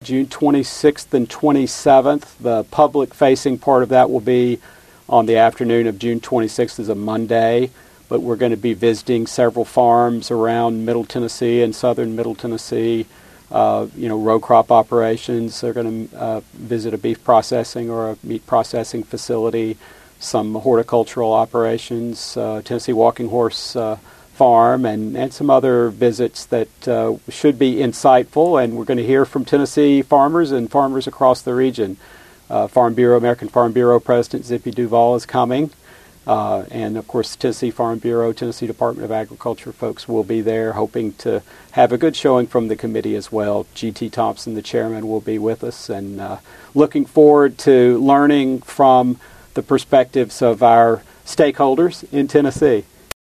June 26th and 27th. The public-facing part of that will be on the afternoon of June 26th, is a Monday, but we're going to be visiting several farms around Middle Tennessee and southern Middle Tennessee. Row crop operations. They're going to visit a beef processing or a meat processing facility, some horticultural operations, Tennessee Walking Horse Farm, and some other visits that should be insightful. And we're going to hear from Tennessee farmers and farmers across the region. American Farm Bureau President Zippy Duval is coming. And, of course, Tennessee Farm Bureau, Tennessee Department of Agriculture folks will be there, hoping to have a good showing from the committee as well. G.T. Thompson, the chairman, will be with us, and looking forward to learning from the perspectives of our stakeholders in Tennessee.